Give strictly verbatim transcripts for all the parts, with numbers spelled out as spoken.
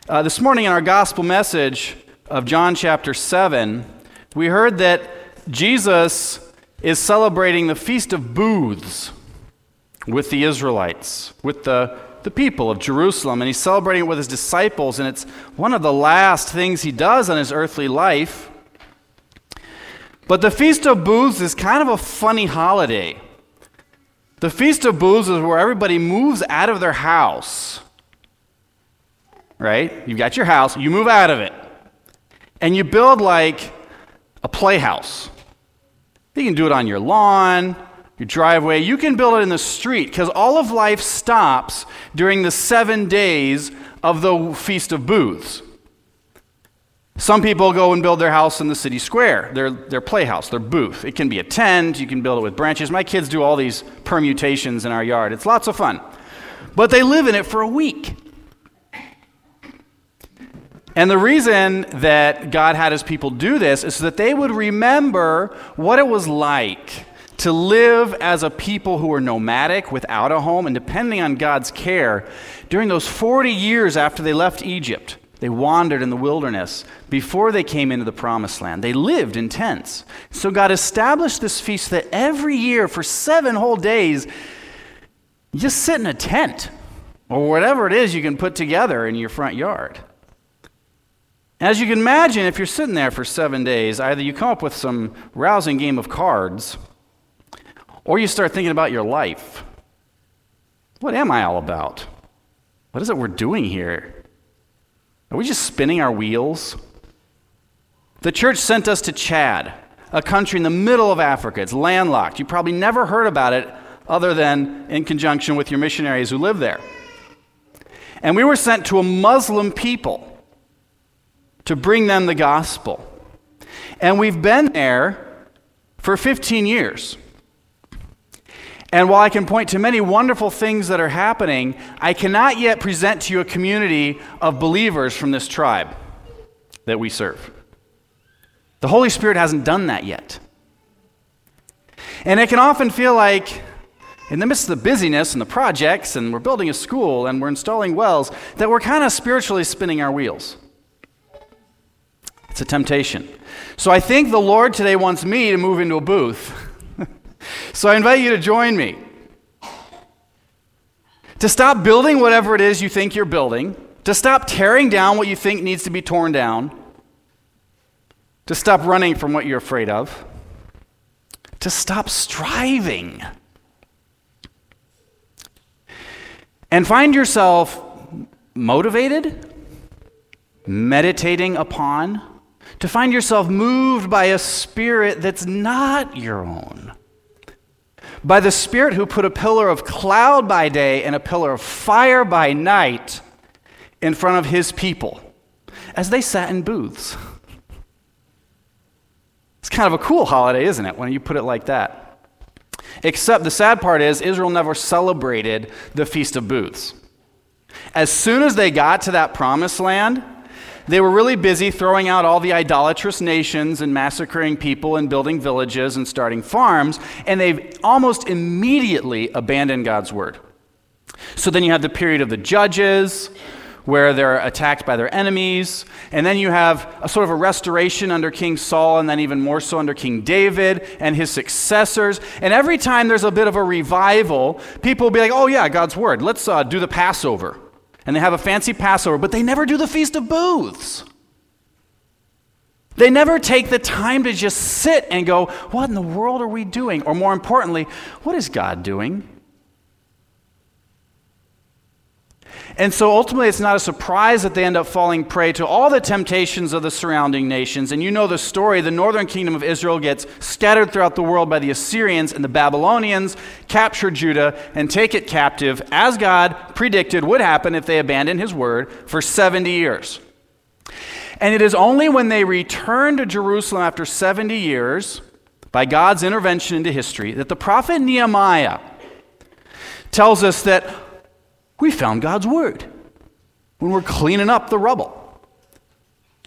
Uh, this morning in our gospel message of John chapter seven, we heard that Jesus is celebrating the Feast of Booths with the Israelites, with the, the people of Jerusalem, and he's celebrating it with his disciples, and it's one of the last things he does on his earthly life. But the Feast of Booths is kind of a funny holiday. The Feast of Booths is where everybody moves out of their house. Right? You've got your house, you move out of it, and you build like a playhouse. You can do it on your lawn, your driveway. You can build it in the street because all of life stops during the seven days of the Feast of Booths. Some people go and build their house in the city square, their, their playhouse, their booth. It can be a tent, you can build it with branches. My kids do all these permutations in our yard. It's lots of fun. But they live in it for a week. And the reason that God had his people do this is so that they would remember what it was like to live as a people who were nomadic, without a home, and depending on God's care during those forty years after they left Egypt. They wandered in the wilderness before they came into the promised land. They lived in tents. So God established this feast that every year for seven whole days, you just sit in a tent or whatever it is you can put together in your front yard. As you can imagine, if you're sitting there for seven days, either you come up with some rousing game of cards, or you start thinking about your life. What am I all about? What is it we're doing here? Are we just spinning our wheels? The church sent us to Chad, a country in the middle of Africa. It's landlocked. You probably never heard about it other than in conjunction with your missionaries who live there. And we were sent to a Muslim people to bring them the gospel. And we've been there for fifteen years. And while I can point to many wonderful things that are happening, I cannot yet present to you a community of believers from this tribe that we serve. The Holy Spirit hasn't done that yet. And it can often feel like, in the midst of the busyness and the projects, and we're building a school and we're installing wells, that we're kind of spiritually spinning our wheels. It's a temptation. So I think the Lord today wants me to move into a booth. So I invite you to join me. To stop building whatever it is you think you're building. To stop tearing down what you think needs to be torn down. To stop running from what you're afraid of. To stop striving. And find yourself motivated, meditating upon, to find yourself moved by a spirit that's not your own. By the Spirit who put a pillar of cloud by day and a pillar of fire by night in front of his people as they sat in booths. It's kind of a cool holiday, isn't it, when you put it like that? Except the sad part is Israel never celebrated the Feast of Booths. As soon as they got to that promised land, they were really busy throwing out all the idolatrous nations and massacring people and building villages and starting farms, and they've almost immediately abandoned God's word. So then you have the period of the judges, where they're attacked by their enemies, and then you have a sort of a restoration under King Saul, and then even more so under King David and his successors. And every time there's a bit of a revival, people will be like, oh yeah, God's word, let's uh, do the Passover. And they have a fancy Passover, but they never do the Feast of Booths. They never take the time to just sit and go, what in the world are we doing? Or more importantly, what is God doing? And so ultimately, it's not a surprise that they end up falling prey to all the temptations of the surrounding nations. And you know the story. The northern kingdom of Israel gets scattered throughout the world by the Assyrians, and the Babylonians capture Judah and take it captive, as God predicted would happen if they abandoned his word, for seventy years. And it is only when they return to Jerusalem after seventy years, by God's intervention into history, that the prophet Nehemiah tells us that we found God's word when we're cleaning up the rubble.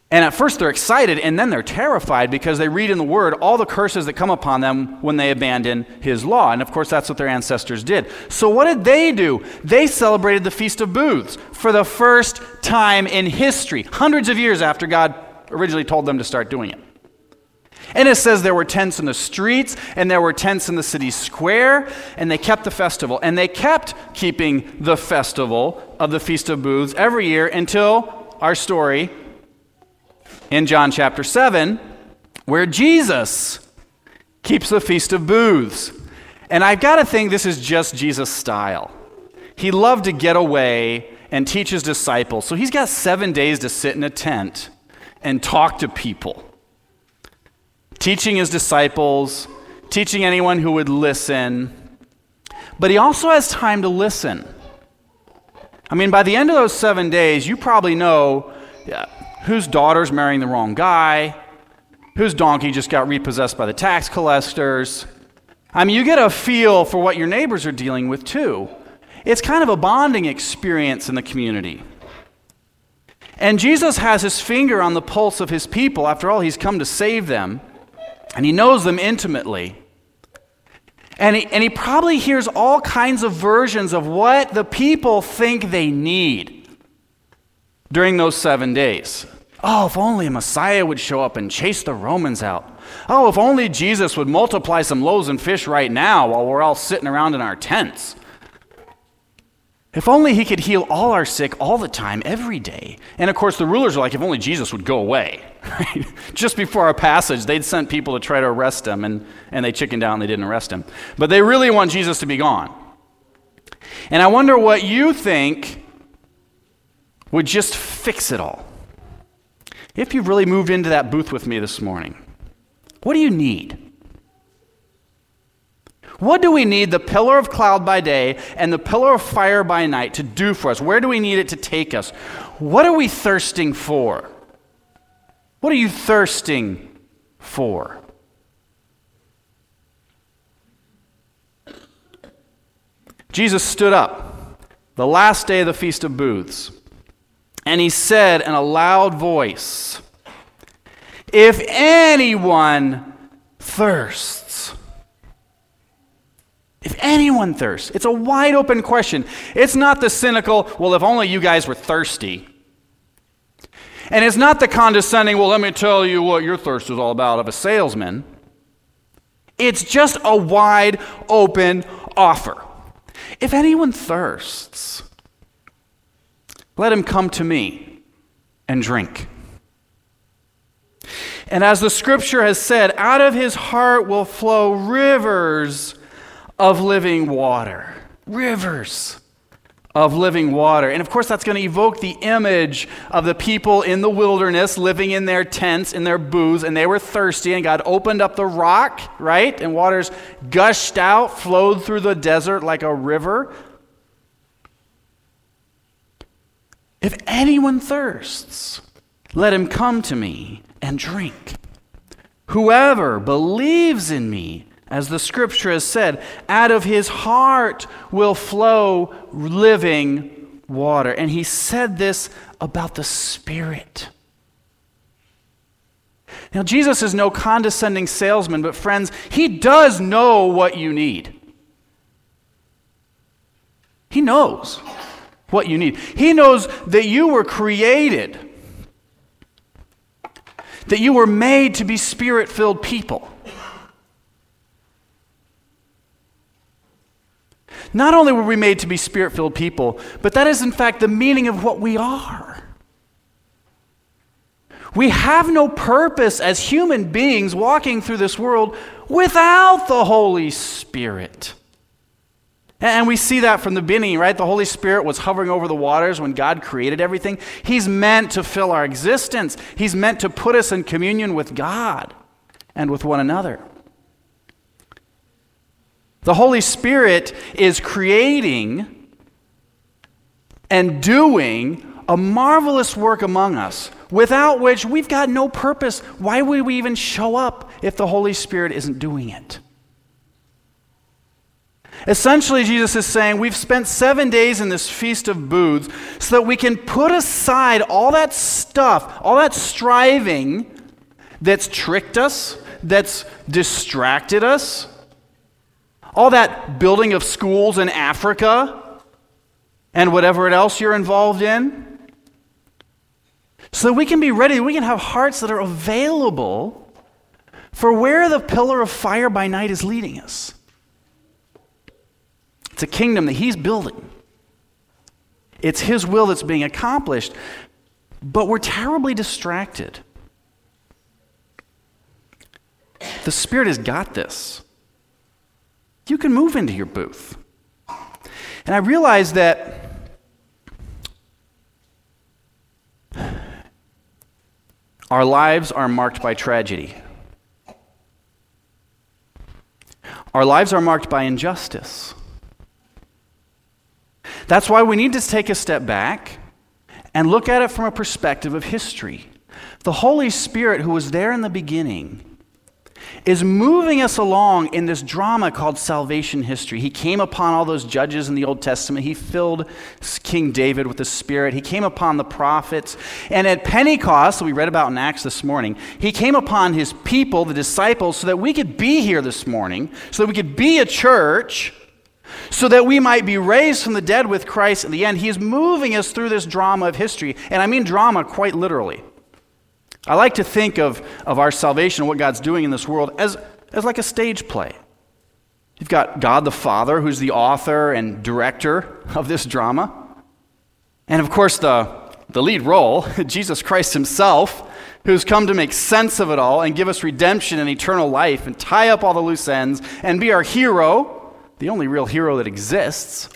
And at first they're excited, and then they're terrified because they read in the Word all the curses that come upon them when they abandon His law. And of course, that's what their ancestors did. So what did they do? They celebrated the Feast of Booths for the first time in history, hundreds of years after God originally told them to start doing it. And it says there were tents in the streets, and there were tents in the city square, and they kept the festival. And they kept keeping the festival of the Feast of Booths every year until our story in John chapter seven, where Jesus keeps the Feast of Booths. And I've got to think this is just Jesus' style. He loved to get away and teach his disciples. So he's got seven days to sit in a tent and talk to people, teaching his disciples, teaching anyone who would listen. But he also has time to listen. I mean, by the end of those seven days, you probably know yeah, whose daughter's marrying the wrong guy, whose donkey just got repossessed by the tax collectors. I mean, you get a feel for what your neighbors are dealing with too. It's kind of a bonding experience in the community. And Jesus has his finger on the pulse of his people. After all, he's come to save them, and he knows them intimately. And he, and he probably hears all kinds of versions of what the people think they need during those seven days. Oh, if only a Messiah would show up and chase the Romans out. Oh, if only Jesus would multiply some loaves and fish right now while we're all sitting around in our tents. If only he could heal all our sick all the time, every day. And of course, the rulers are like, if only Jesus would go away. Right? Just before our passage, they'd sent people to try to arrest him, and, and they chickened out and they didn't arrest him. But they really want Jesus to be gone. And I wonder what you think would just fix it all. If you've really moved into that booth with me this morning, what do you need? What do we need the pillar of cloud by day and the pillar of fire by night to do for us? Where do we need it to take us? What are we thirsting for? What are you thirsting for? Jesus stood up the last day of the Feast of Booths, and he said in a loud voice, "If anyone thirsts," if anyone thirsts, it's a wide open question. It's not the cynical, well, if only you guys were thirsty. And it's not the condescending, well, let me tell you what your thirst is all about of a salesman. It's just a wide open offer. If anyone thirsts, let him come to me and drink. And as the scripture has said, out of his heart will flow rivers of living water. Rivers of living water. And of course, that's going to evoke the image of the people in the wilderness living in their tents, in their booths, and they were thirsty, and God opened up the rock, right? And waters gushed out, flowed through the desert like a river. If anyone thirsts, let him come to me and drink. Whoever believes in me, as the scripture has said, out of his heart will flow living water. And he said this about the Spirit. Now, Jesus is no condescending salesman, but friends, he does know what you need. He knows what you need. He knows that you were created, that you were made to be Spirit-filled people. Not only were we made to be Spirit-filled people, but that is in fact the meaning of what we are. We have no purpose as human beings walking through this world without the Holy Spirit. And we see that from the beginning, right? The Holy Spirit was hovering over the waters when God created everything. He's meant to fill our existence. He's meant to put us in communion with God and with one another. The Holy Spirit is creating and doing a marvelous work among us, without which we've got no purpose. Why would we even show up if the Holy Spirit isn't doing it? Essentially, Jesus is saying we've spent seven days in this Feast of Booths so that we can put aside all that stuff, all that striving that's tricked us, that's distracted us, all that building of schools in Africa and whatever else you're involved in, so that we can be ready, we can have hearts that are available for where the pillar of fire by night is leading us. It's a kingdom that he's building. It's his will that's being accomplished, but we're terribly distracted. The Spirit has got this. You can move into your booth. And I realize that our lives are marked by tragedy. Our lives are marked by injustice. That's why we need to take a step back and look at it from a perspective of history. The Holy Spirit, who was there in the beginning, is moving us along in this drama called salvation history. He came upon all those judges in the Old Testament. He filled King David with the Spirit. He came upon the prophets. And at Pentecost, that we read about in Acts this morning, he came upon his people, the disciples, so that we could be here this morning, so that we could be a church, so that we might be raised from the dead with Christ at the end. He is moving us through this drama of history. And I mean drama quite literally. I like to think of, of our salvation and what God's doing in this world as, as like a stage play. You've got God the Father, who's the author and director of this drama. And of course, the, the lead role, Jesus Christ himself, who's come to make sense of it all and give us redemption and eternal life and tie up all the loose ends and be our hero, the only real hero that exists.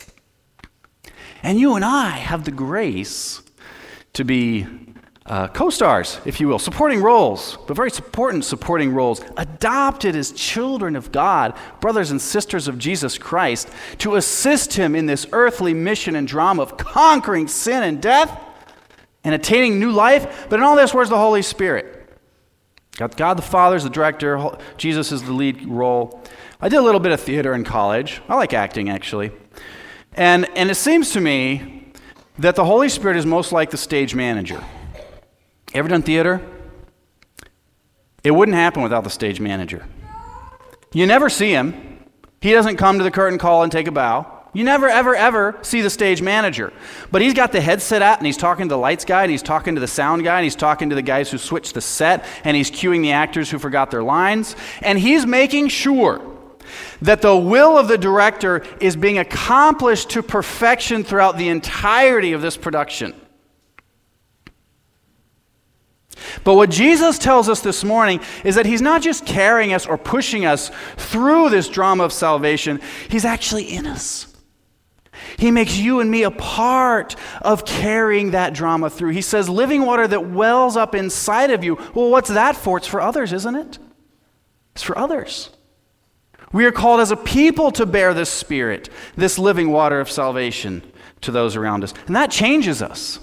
And you and I have the grace to be Uh, co-stars, if you will, supporting roles, but very important supporting roles, adopted as children of God, brothers and sisters of Jesus Christ, to assist him in this earthly mission and drama of conquering sin and death and attaining new life. But in all this, where's the Holy Spirit? Got God the Father as the director, Jesus is the lead role. I did a little bit of theater in college. I like acting, actually. And, and it seems to me that the Holy Spirit is most like the stage manager. Ever done theater? It wouldn't happen without the stage manager. You never see him. He doesn't come to the curtain call and take a bow. You never, ever, ever see the stage manager. But he's got the headset out, and he's talking to the lights guy, and he's talking to the sound guy, and he's talking to the guys who switched the set, and he's cueing the actors who forgot their lines. And he's making sure that the will of the director is being accomplished to perfection throughout the entirety of this production. But what Jesus tells us this morning is that he's not just carrying us or pushing us through this drama of salvation, he's actually in us. He makes you and me a part of carrying that drama through. He says, living water that wells up inside of you. Well, what's that for? It's for others, isn't it? It's for others. We are called as a people to bear this Spirit, this living water of salvation to those around us. And that changes us.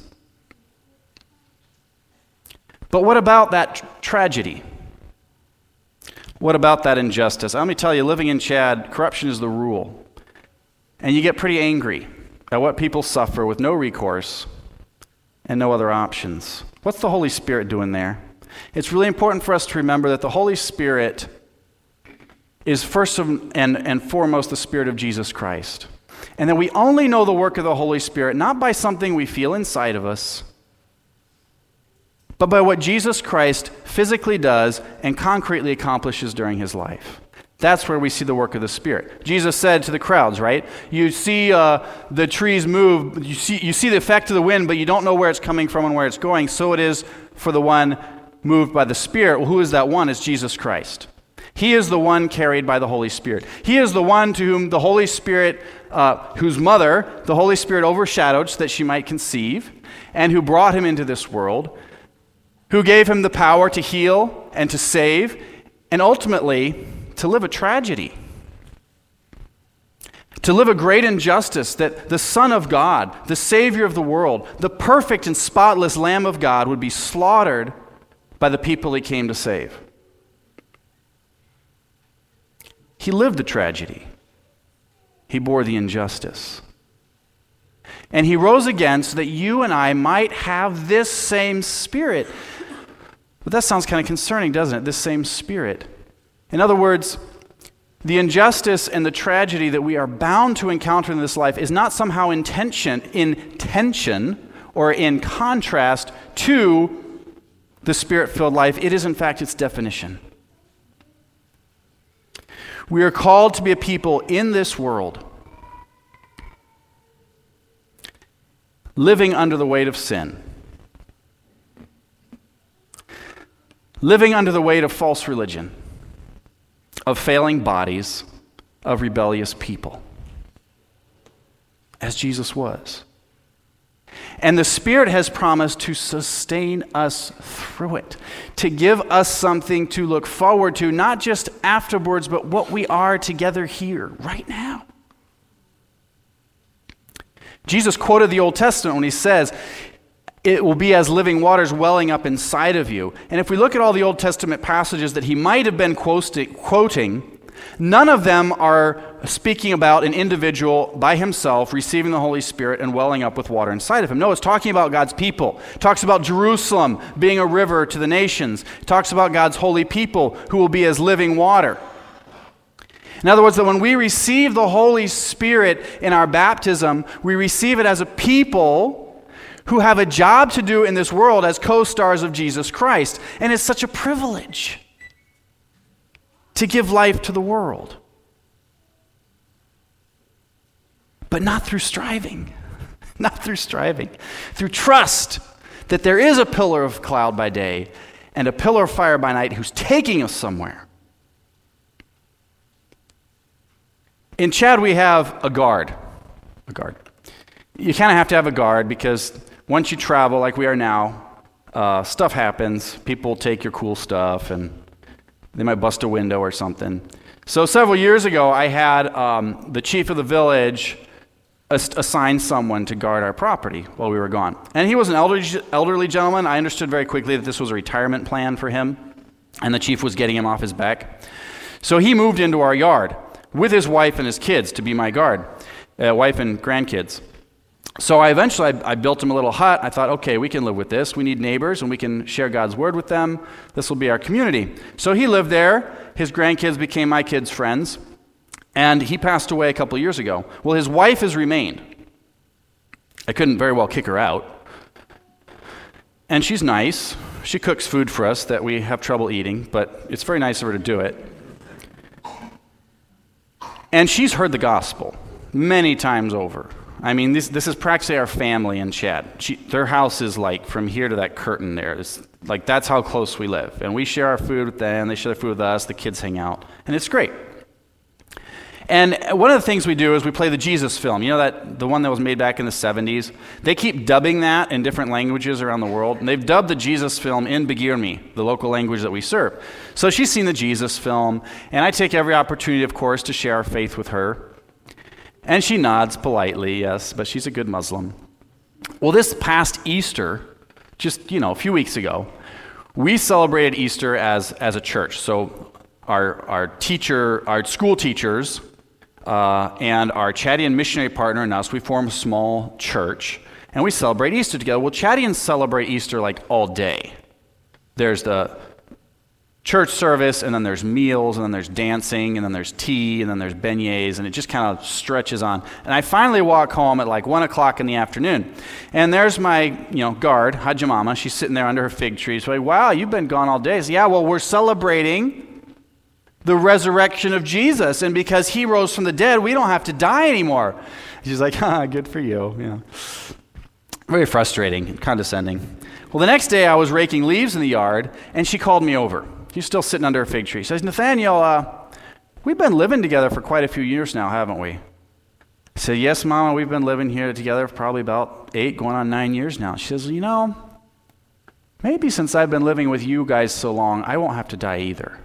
But what about that tr- tragedy? What about that injustice? Let me tell you, living in Chad, corruption is the rule. And you get pretty angry at what people suffer with no recourse and no other options. What's the Holy Spirit doing there? It's really important for us to remember that the Holy Spirit is first and, and foremost the Spirit of Jesus Christ. And that we only know the work of the Holy Spirit not by something we feel inside of us, but by what Jesus Christ physically does and concretely accomplishes during his life. That's where we see the work of the Spirit. Jesus said to the crowds, right? You see uh, the trees move, you see, you see the effect of the wind, but you don't know where it's coming from and where it's going. So it is for the one moved by the Spirit. Well, who is that one? It's Jesus Christ. He is the one carried by the Holy Spirit. He is the one to whom the Holy Spirit, uh, whose mother, the Holy Spirit overshadowed so that she might conceive, and who brought him into this world, who gave him the power to heal and to save, and ultimately to live a tragedy, to live a great injustice, that the Son of God, the Savior of the world, the perfect and spotless Lamb of God would be slaughtered by the people he came to save. He lived the tragedy. He bore the injustice. And he rose again so that you and I might have this same spirit. But that sounds kind of concerning, doesn't it? This same spirit. In other words, the injustice and the tragedy that we are bound to encounter in this life is not somehow in tension, in tension or in contrast to the spirit-filled life. It is, in fact, its definition. We are called to be a people in this world living under the weight of sin, living under the weight of false religion, of failing bodies, of rebellious people, as Jesus was. And the Spirit has promised to sustain us through it, to give us something to look forward to, not just afterwards, but what we are together here, right now. Jesus quoted the Old Testament when he says, it will be as living waters welling up inside of you. And if we look at all the Old Testament passages that he might have been quoting, none of them are speaking about an individual by himself receiving the Holy Spirit and welling up with water inside of him. No, it's talking about God's people. It talks about Jerusalem being a river to the nations. It talks about God's holy people who will be as living water. In other words, that when we receive the Holy Spirit in our baptism, we receive it as a people who have a job to do in this world as co-stars of Jesus Christ. And it's such a privilege to give life to the world. But not through striving. Not through striving. Through trust that there is a pillar of cloud by day and a pillar of fire by night who's taking us somewhere. In Chad, we have a guard. A guard. You kind of have to have a guard because once you travel like we are now, uh, stuff happens. People take your cool stuff and they might bust a window or something. So several years ago, I had um, the chief of the village ass- assign someone to guard our property while we were gone. And he was an elderly, elderly gentleman. I understood very quickly that this was a retirement plan for him, and the chief was getting him off his back. So he moved into our yard with his wife and his kids to be my guard, uh, wife and grandkids. So I eventually, I, I built him a little hut. I thought, okay, we can live with this. We need neighbors, and we can share God's word with them. This will be our community. So he lived there. His grandkids became my kids' friends, and he passed away a couple of years ago. Well, his wife has remained. I couldn't very well kick her out. And she's nice. She cooks food for us that we have trouble eating, but it's very nice of her to do it. And she's heard the gospel many times over. I mean, this this is practically our family in Chad. She, their house is like from here to that curtain there. It's like that's how close we live. And we share our food with them. They share their food with us. The kids hang out. And it's great. And one of the things we do is we play the Jesus film. You know that the one that was made back in the seventies? They keep dubbing that in different languages around the world. And they've dubbed the Jesus film in Begirmi, the local language that we serve. So she's seen the Jesus film. And I take every opportunity, of course, to share our faith with her. And she nods politely, yes, but she's a good Muslim. Well, this past Easter, just, you know, a few weeks ago, we celebrated Easter as, as a church. So our, our teacher, our school teachers, uh, and our Chadian missionary partner and us, we form a small church, and we celebrate Easter together. Well, Chadians celebrate Easter like all day. There's the church service, and then there's meals, and then there's dancing, and then there's tea, and then there's beignets, and it just kind of stretches on. And I finally walk home at like one o'clock in the afternoon, and there's my, you know, guard, Hajimama. She's sitting there under her fig tree. So, like, wow, you've been gone all day. I say, yeah, well, we're celebrating the resurrection of Jesus, and because he rose from the dead, we don't have to die anymore. She's like, ah, good for you. You know, very frustrating and condescending. Well, the next day I was raking leaves in the yard, and she called me over. She's still sitting under a fig tree. She says, Nathaniel, uh, we've been living together for quite a few years now, haven't we? I said, yes, Mama, we've been living here together for probably about eight, going on nine years now. She says, you know, maybe since I've been living with you guys so long, I won't have to die either.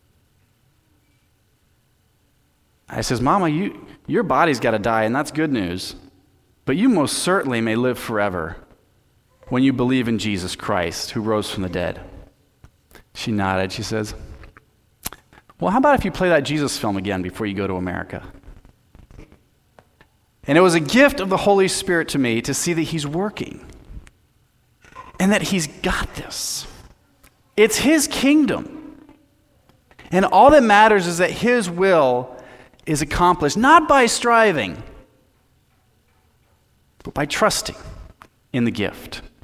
I says, Mama, you, your body's got to die, and that's good news. But you most certainly may live forever when you believe in Jesus Christ, who rose from the dead. She nodded. She says, well, how about if you play that Jesus film again before you go to America? And it was a gift of the Holy Spirit to me to see that he's working and that he's got this. It's his kingdom. And all that matters is that his will is accomplished, not by striving, but by trusting in the gift.